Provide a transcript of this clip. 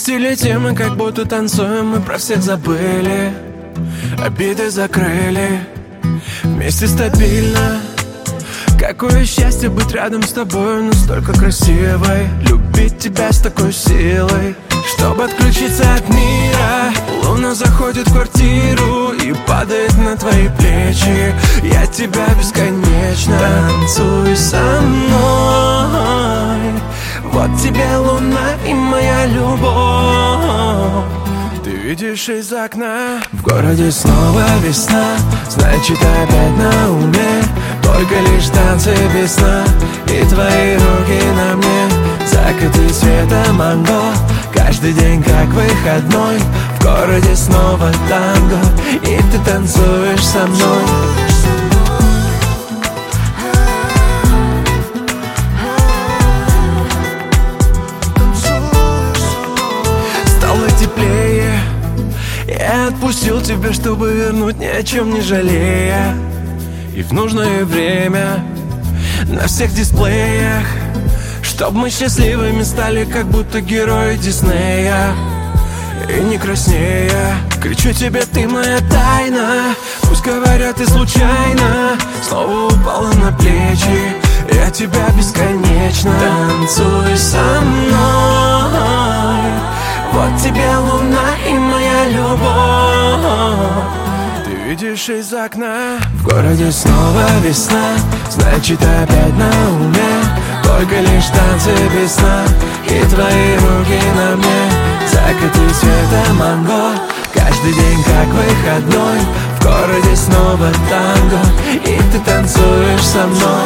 Вместе летим и как будто танцуем, мы про всех забыли, обиды закрыли. Вместе стабильно. Какое счастье быть рядом с тобой, настолько красивой. Любить тебя с такой силой, чтобы отключиться от мира. Луна заходит в квартиру и падает на твои плечи. Я тебя бесконечно. Танцуй со мной. Вот тебе луна и моя любовь. Ты видишь из окна. В городе снова весна, значит опять на уме. Только лишь танцы без сна и твои руки на мне. Закаты цвета манго, каждый день как выходной. В городе снова танго, и ты танцуешь со мной. Стало теплее, я отпустил тебя, чтобы вернуть, ни о чем не жалея. И в нужное время на всех дисплеях, чтоб мы счастливыми стали, как будто герои Диснея. И не краснея, кричу тебе, ты моя тайна. Пусть говорят, ты случайно снова упала на плечи. Я тебя бесконечно. Танцуй со мной. Вот тебе луна и моя любовь. Видишь из окна. В городе снова весна, значит опять на уме. Только лишь танцы без сна и твои руки на мне. Закаты цвета манго, каждый день как выходной. В городе снова танго, и ты танцуешь со мной.